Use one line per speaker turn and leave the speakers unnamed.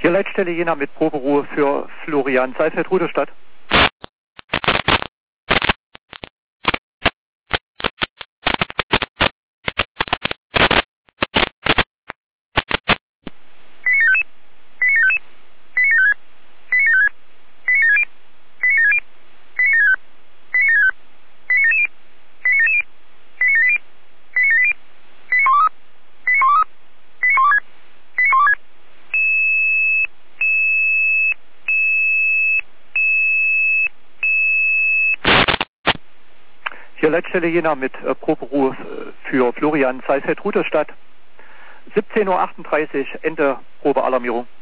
Hier Leitstelle Jena mit Proberuhe für Florian Seifeld, Rudolstadt. Hier Leitstelle Jena mit Proberuhe für Florian Seifeld, Rudolstadt. 17:38 Uhr, Ende Probealarmierung.